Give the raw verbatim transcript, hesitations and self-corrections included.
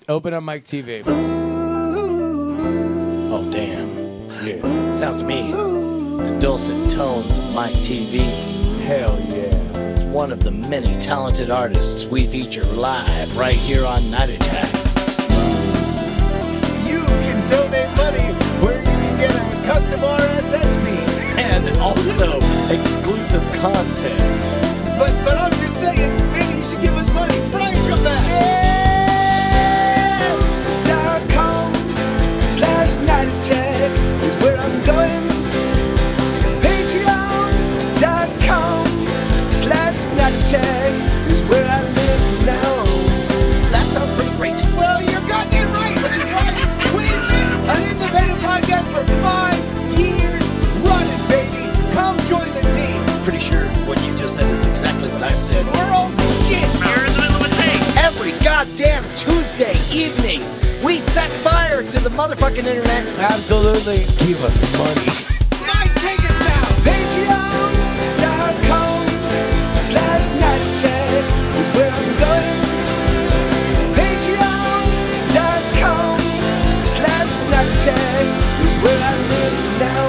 Open up Mike T V. Oh, damn. Yeah. Sounds to me the dulcet tones of Mike T V. Hell yeah. It's one of the many talented artists we feature live right here on Night Attacks. You can donate money where you can get a custom R S S feed. And also exclusive content. But but I'm just saying, maybe you should give us money. Brian, come back. Dot com slash night attack is where I'm going. Patreon.com slash night attack is where I live now. That sounds pretty great. Well, you're goddamn right. We've been an independent podcast for five years running, baby. Come join the team. Pretty sure what you just said is exactly what I said. We're all shit. You're in the middle of a thing. Every goddamn Tuesday evening, we set fire to the motherfucking internet. Absolutely. Give us money. Mike, take us out. Patreon.com slash night attack is where I'm going. Patreon.com slash night attack is where I live now.